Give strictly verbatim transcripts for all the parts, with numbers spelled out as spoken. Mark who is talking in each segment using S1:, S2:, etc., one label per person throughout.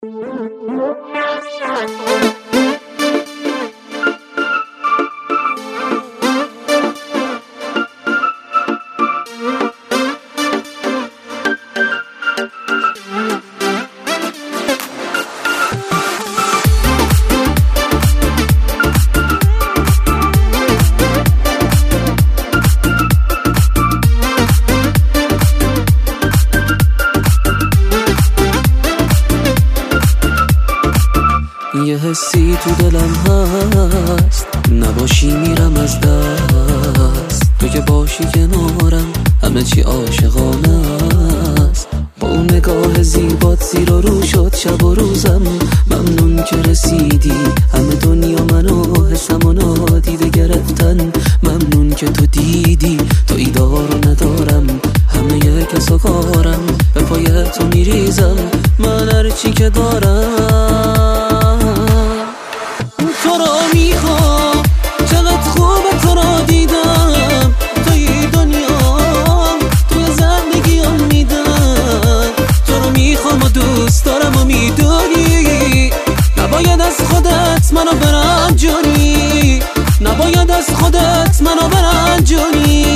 S1: یه حسی تو دلم هست، نباشی میرم از دست. تو که باشی کنارم همه چی عاشقانه است. با اون نگاه زیبات زیر و رو شد شب و روزم. ممنون که رسیدی، همه دنیا منو حسم و نادیده گرفتن. ممنون که تو دیدی تو ایدار رو ندارم، همه یه کس و کارم به پای تو میریزم. من هرچی که دارم تو را میخوام، چقدر خوبه تو را دیدم. توی دنیام توی زندگیم میدم. تو رو میخوام و دوست دارم و میدونی نباید از خودت منو برنجونی، نباید از خودت منو برنجونی.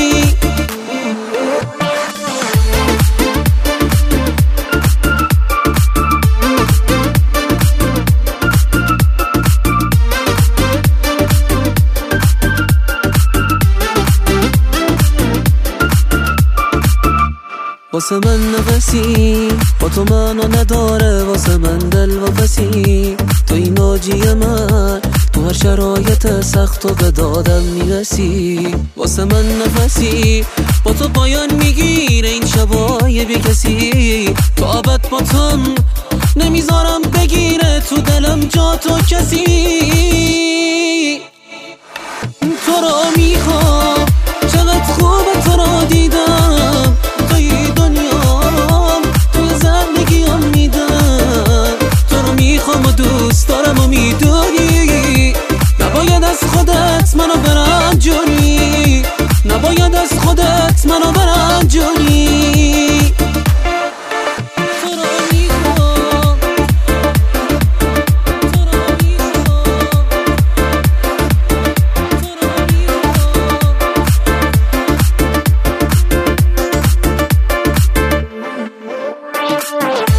S1: واسه من نفسی با تو منو نداره، واسه من دل و فسی تو این ناجی من. تو هر شرایط سخت و به دادم میرسی. واسه من نفسی با تو پایان میگیره این شبای بی کسی. تو ابد با تم نمیذارم بگیره تو دلم جا تو کسی. تو را میخوام، چقدر خوبه تو را دیدم. توی دنیام توی زندگیم میدم. تو رو میخوام و دوست دارم و میدونی نباید از خودت منو برنجونی، نباید از خودت منو برنجونی.
S2: Yeah.